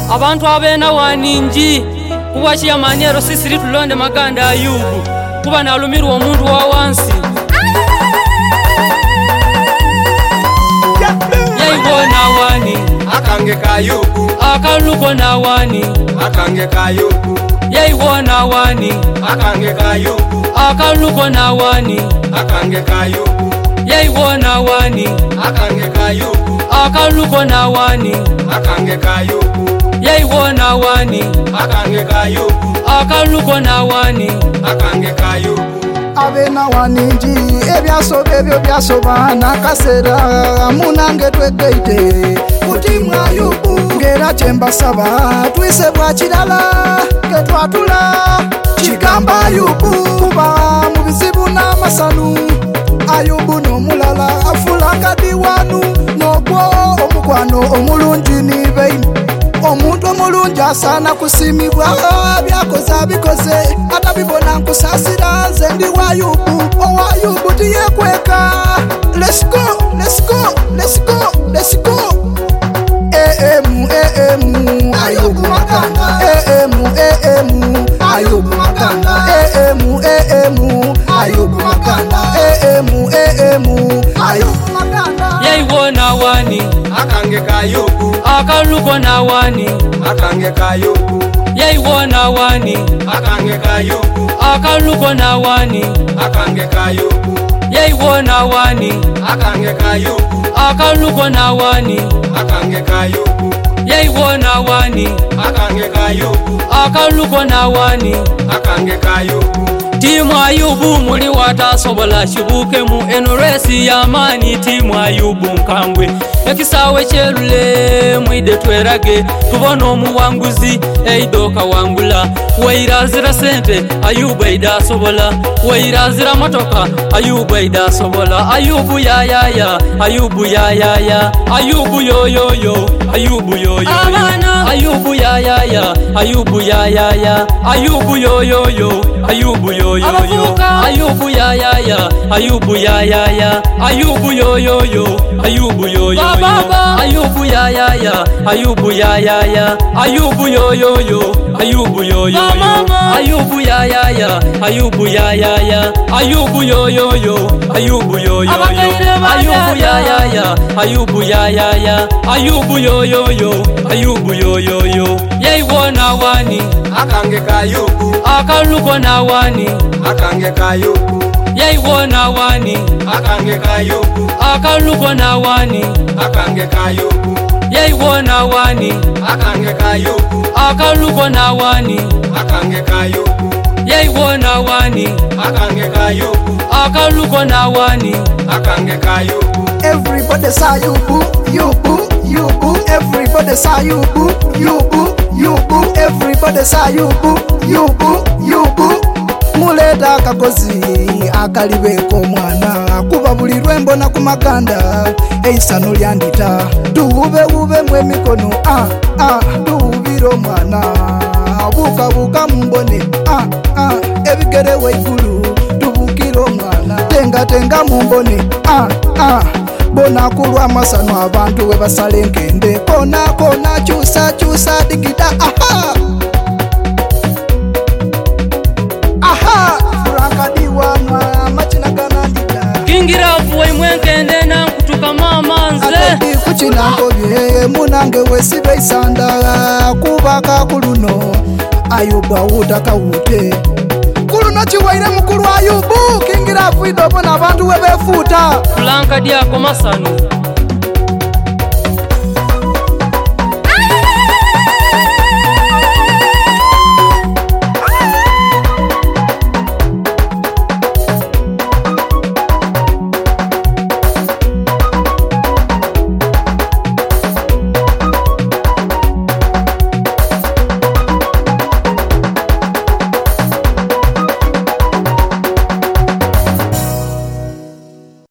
abantu abena waningi kuba chiyamanyero sisiri tulonde maganda Ayubu kuba nalumirwa omuntu wa wansi yaibona wani akange ka Ayubu akaluko na wani akange ka Ayubu yaibona wani akange ka Ayubu akaluko na wani akange ka Ayubu yaibona wani akange ka Ayubu akaluko na wani akange ka Ayubu yaibona wani akange ka Ayubu akaluko na wani akange ka Ayubu abena waningi ebyasoba ebyo byasoba nakasera munange twegeite kuti mwa Ayubu ngera kyembasaba twise bwa kirala ketwatula kigamba Ayubu kuba mu bizibu n'amasanu Ayubu n'omulala afulanga diwanu n'ogwo omukwano omulungi nibeine omuntu omulungi asaana kusimibwa byakoze abikoze atabibona nkusasira nze ndi wa Ayubu owa Ayubu tiyekweka let's go let's go let's go let's go Ayubu makanda Ayubu makanda Ayubu makanda Ayubu makanda yaibona wani akange ka Ayubu akaluko na wani akange ka Ayubu yaibona wani akange ka Ayubu akaluko na wani akange ka Ayubu yaibona wani akange ka Ayubu akaluko na wani akange ka Ayubu yaibona wani akange ka Ayubu akaluko na wani akange ka Ayubu timu Ayubu muli watasobola kibukemu eno resi y'amaanyi timu Ayubu nkambwe ekisawe kyerule mwide twerage tubona omuwanguzi eidoka wangula weirazira sente Ayubu eidasobola weirazira motoka Ayubu eidasobola Ayubu yayaya Ayubu yayaya Ayubu yoyoyo Ayubu yoyoyo Ayubu yayaya Ayubu yayaya Ayubu yoyoyo Ayubu yoyoyo Ayubu yayaya Ayubu yayaya Ayubu yoyoyo Ayubu yoyoyo Ayubu yayaya Ayubu yayaya Ayubu yoyoyo Ayubu yoyoyo Ayubu yayaya Ayubu yayaya Ayubu yoyoyo Ayubu yoyoyo Ayubu yayaya Ayubu yayaya Ayubu yoyoyo Ayubu yoyoyo yaibona wani akange ka Ayubu akaluko na wani akange ka Ayubu yaibona wani akange ka Ayubu akaluko na wani akange ka Ayubu yaibona wani akange ka Ayubu akaluko na wani akange ka Ayubu yaibona wani akange ka Ayubu akaluko na wani akange ka Ayubu everybody say Ayubu Ayubu everybody say Ayubu Ayubu everybody say Ayubu muleta akakozi akalibeko mwana kuba buli lwembona ku maganda eisano lyandita tuwube mwe mikono tuwubiro mwana buka mumbone ebigere weigulu tubukiro mwana tenga mumbone bona kulwa masano abantu we basale nkende kona chusa digida kingirafu waimwenkende nankutuka mama nze kuchinangobye munange wesibe isanda kubaka kuluno Ayubu awutakawute kuluno chiwaire mukulu Ayubu kingirafu idobona abantu webefuta kulanka dyako masano